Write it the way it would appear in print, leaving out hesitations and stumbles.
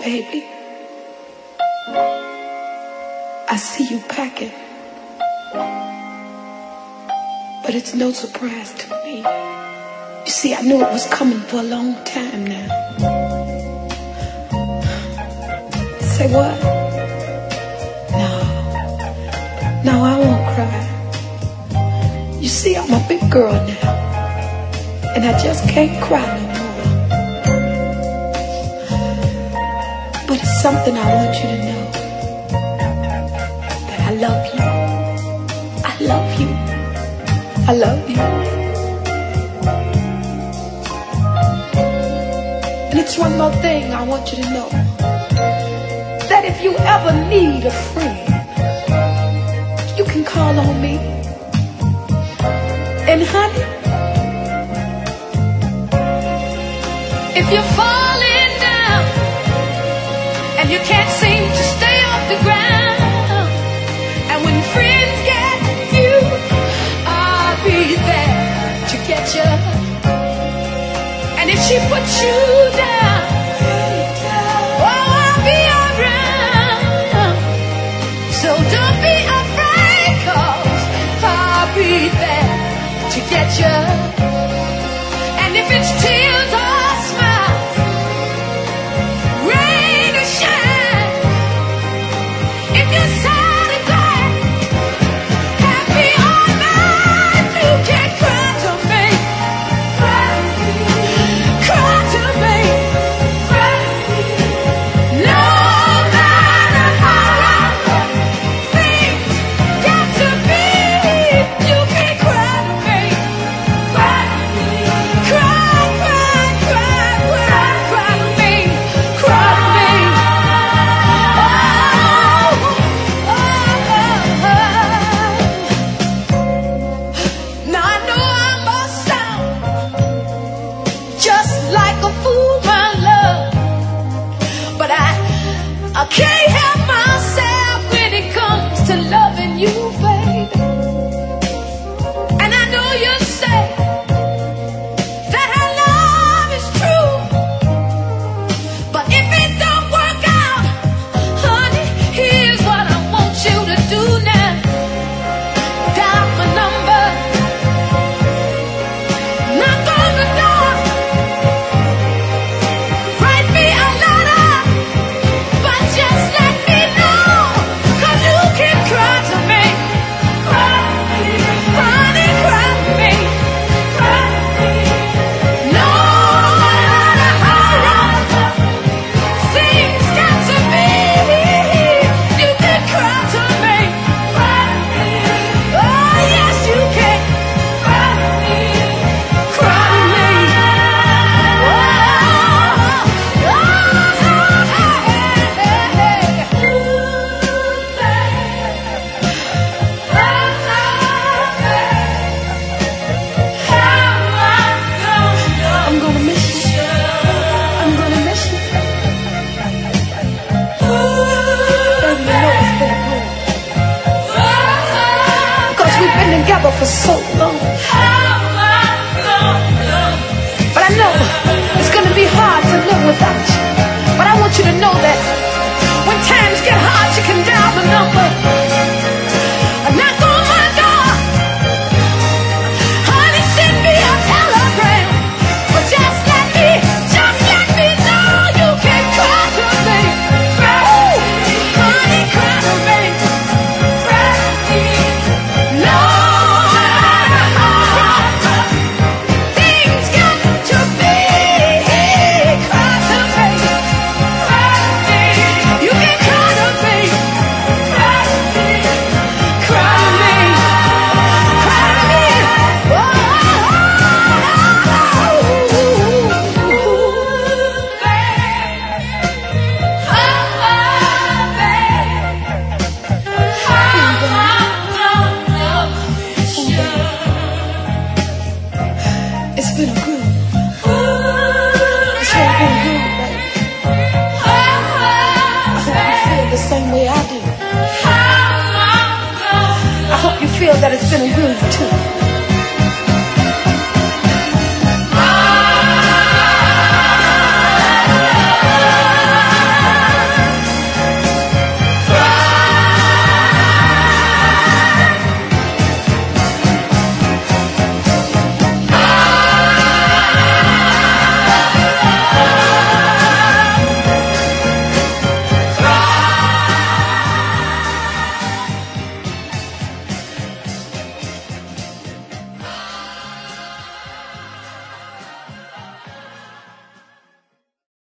Baby, I see you packing, but it's no surprise to me. You see, I knew it was coming for a long time now. Say what? No, I won't cry. You see, I'm a big girl now, and I just can't cry no more. But it's something I want you to know, that I love you. I love you. I love you. And it's one more thing I want you to know, that if you ever need a friend, you can call on me. And honey, if you're falling down and you can't seem to stay off the ground, and when friends get you, I'll be there to get you. And if she puts you down, oh, I'll be around. So don't be afraid, 'cause I'll be there to get you. And if it's tears or smiles, rain or shine, if you're sad and glad, happy or mad, you can cry to me. Cry to me. No matter how rough things get to be, you can cry to me. Cry to me. Cry to me. Cry to me. Now I know I must sound just like a fool, my love, but I can't help myself when it comes to loving you, baby. And I know you say that our love is true, but if it don't work out, honey, here's what I want you to do now. Dial my number, knock on the door, write me a letter, but just let me know, 'cause you can cry to me. Cry to me. Honey, cry to me. Cry to me. No matter how rough things got to be, you can cry to me. Cry to me. Oh, yes, you can. Cry to me. Cry to me. I'm gonna miss you. I'm gonna miss you. Baby, you know it's been good, 'cause we've been together for so long. But I know it's gonna be hard to live without you. But I want you to know that when times get hard, you can dial the number, knock on my door, honey, send me a telegram, but just let me know you can cry to me. Ooh, honey, cry to me. Cry to me. No matter how rough things got to be, cry to me. Cry to me. You can cry to me. Cry to me. Cry to me. Cry to me. It's been a good. It's really been good, baby. I hope you feel the same way I do. I hope you feel that it's been a groove too.